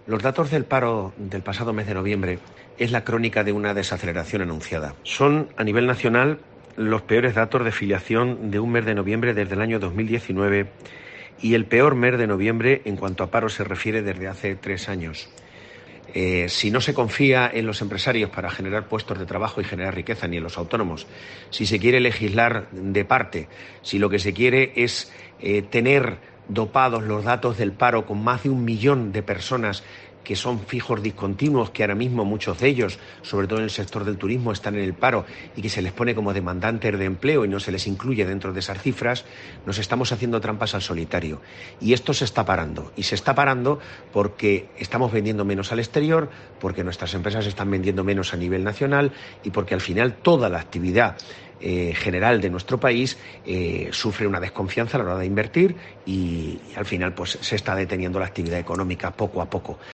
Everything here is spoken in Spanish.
Los datos del paro del pasado mes de noviembre es la crónica de una desaceleración anunciada. Son, a nivel nacional, los peores datos de filiación de un mes de noviembre desde el año 2019 y el peor mes de noviembre en cuanto a paro se refiere desde hace 3 años. Si no se confía en los empresarios para generar puestos de trabajo y generar riqueza, ni en los autónomos, si se quiere legislar de parte, si lo que se quiere es tener dopados los datos del paro con más de 1 millón de personas que son fijos discontinuos, que ahora mismo muchos de ellos, sobre todo en el sector del turismo, están en el paro y que se les pone como demandantes de empleo y no se les incluye dentro de esas cifras, nos estamos haciendo trampas al solitario. Y esto se está parando. Y se está parando porque estamos vendiendo menos al exterior, porque nuestras empresas están vendiendo menos a nivel nacional y porque al final toda la actividad general de nuestro país sufre una desconfianza a la hora de invertir y al final pues se está deteniendo la actividad económica poco a poco.